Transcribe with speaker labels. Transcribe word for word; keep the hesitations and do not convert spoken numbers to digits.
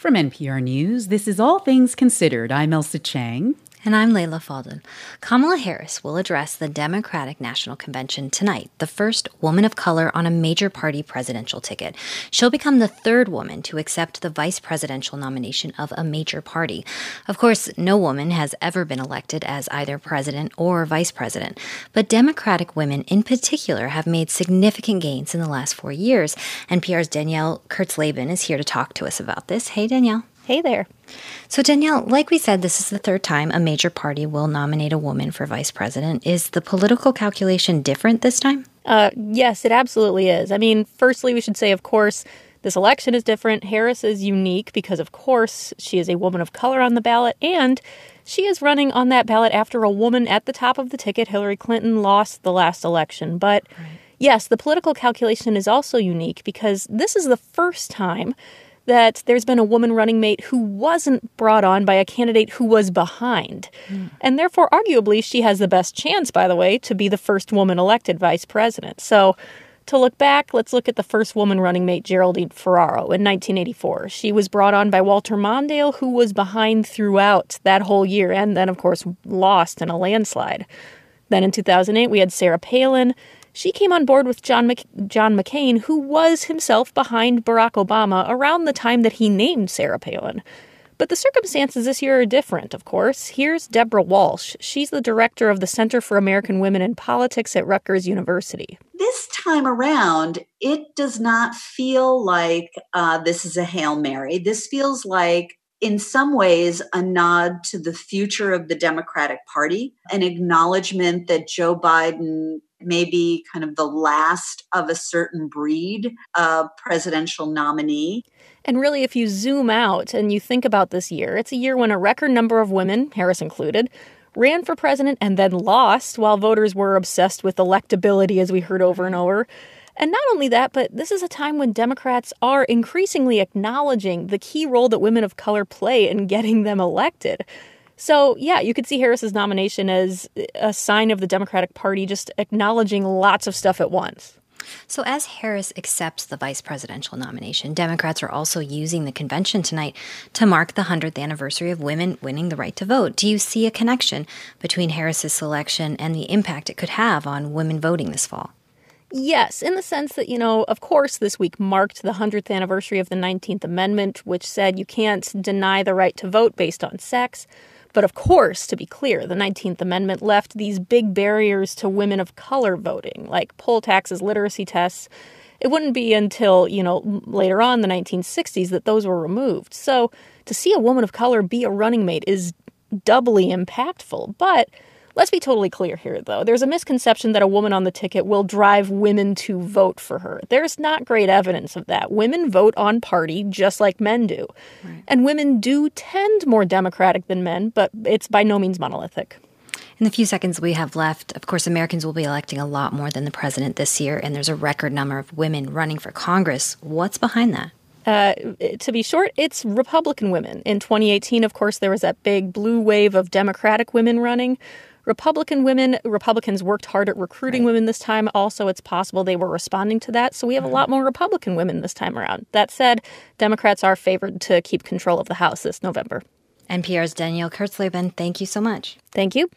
Speaker 1: From N P R News, this is All Things Considered. I'm Elsa Chang.
Speaker 2: And I'm Layla Faldin. Kamala Harris will address the Democratic National Convention tonight, the first woman of color on a major party presidential ticket. She'll become the third woman to accept the vice presidential nomination of a major party. Of course, no woman has ever been elected as either president or vice president, but Democratic women in particular have made significant gains in the last four years. N P R's Danielle Kurtzleben is here to talk to us about this. Hey, Danielle.
Speaker 3: Hey there.
Speaker 2: So, Danielle, like we said, this is the third time a major party will nominate a woman for vice president. Is the political calculation different this time?
Speaker 3: Uh, yes, it absolutely is. I mean, firstly, we should say, of course, this election is different. Harris is unique because, of course, she is a woman of color on the ballot, and she is running on that ballot after a woman at the top of the ticket, Hillary Clinton, lost the last election. But right. Yes, the political calculation is also unique because this is the first time that there's been a woman running mate who wasn't brought on by a candidate who was behind. Mm. And therefore, arguably, she has the best chance, by the way, to be the first woman elected vice president. So to look back, let's look at the first woman running mate, Geraldine Ferraro, in nineteen eighty-four. She was brought on by Walter Mondale, who was behind throughout that whole year, and then, of course, lost in a landslide. Then in two thousand eight, we had Sarah Palin. She came on board with John Mc- John McCain, who was himself behind Barack Obama around the time that he named Sarah Palin. But the circumstances this year are different, of course. Here's Deborah Walsh. She's the director of the Center for American Women in Politics at Rutgers University.
Speaker 4: This time around, it does not feel like uh, this is a Hail Mary. This feels like, in some ways, a nod to the future of the Democratic Party, an acknowledgement that Joe Biden may be kind of the last of a certain breed of presidential nominee.
Speaker 3: And really, if you zoom out and you think about this year, it's a year when a record number of women, Harris included, ran for president and then lost while voters were obsessed with electability, as we heard over and over. And not only that, but this is a time when Democrats are increasingly acknowledging the key role that women of color play in getting them elected. So, yeah, you could see Harris's nomination as a sign of the Democratic Party just acknowledging lots of stuff at once.
Speaker 2: So as Harris accepts the vice presidential nomination, Democrats are also using the convention tonight to mark the one hundredth anniversary of women winning the right to vote. Do you see a connection between Harris's selection and the impact it could have on women voting this fall?
Speaker 3: Yes, in the sense that, you know, of course, this week marked the one hundredth anniversary of the nineteenth Amendment, which said you can't deny the right to vote based on sex. But of course, to be clear, the nineteenth Amendment left these big barriers to women of color voting, like poll taxes, literacy tests. It wouldn't be until, you know, later on, the nineteen sixties, that those were removed. So to see a woman of color be a running mate is doubly impactful. But let's be totally clear here, though. There's a misconception that a woman on the ticket will drive women to vote for her. There's not great evidence of that. Women vote on party just like men do. Right. And women do tend more Democratic than men, but it's by no means monolithic.
Speaker 2: In the few seconds we have left, of course, Americans will be electing a lot more than the president this year, and there's a record number of women running for Congress. What's behind that?
Speaker 3: Uh, to be short, it's Republican women. In twenty eighteen, of course, there was that big blue wave of Democratic women running. Republican women, Republicans worked hard at recruiting right. women this time. Also, it's possible they were responding to that. So we have a lot more Republican women this time around. That said, Democrats are favored to keep control of the House this November.
Speaker 2: N P R's Danielle Kurtzleben, thank you so much.
Speaker 3: Thank you.